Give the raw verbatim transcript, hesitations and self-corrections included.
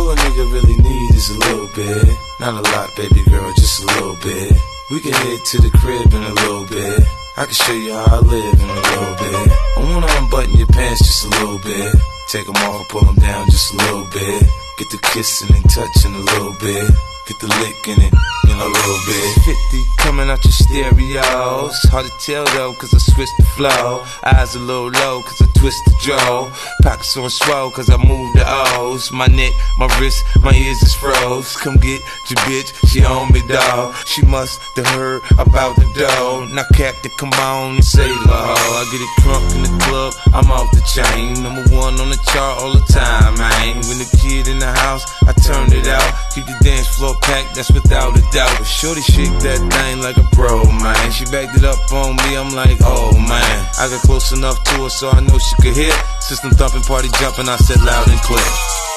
All a nigga really need is a little bit. Not a lot, baby girl, just a little bit. We can head to the crib in a little bit. I can show you how I live in a little bit. I wanna unbutton your pants just a little bit. Take them off, pull them down just a little bit. Get the kissing and touching a little bit. Get the licking it in a little bit. fifty coming out your stereos. Hard to tell though, cause I switched the flow. Eyes a little low, cause I twist the jaw. Pockets on swole, cause I move the O's. My neck, my wrist, my ears is froze. Come get your bitch, she on me, dawg. She must have heard about the dough. Now Captain, come on and say la ho. I get it drunk in the club, I'm off the chain. Number one on the chart all the time, man. When the kid in the house, I turn it out. Keep the dance floor packed, that's without a doubt. But shorty shake that thing like a pro, man. She backed it up on me, I'm like, oh man. I got close enough to her so I know she could hear. System thumping, party jumping, I said loud and clear.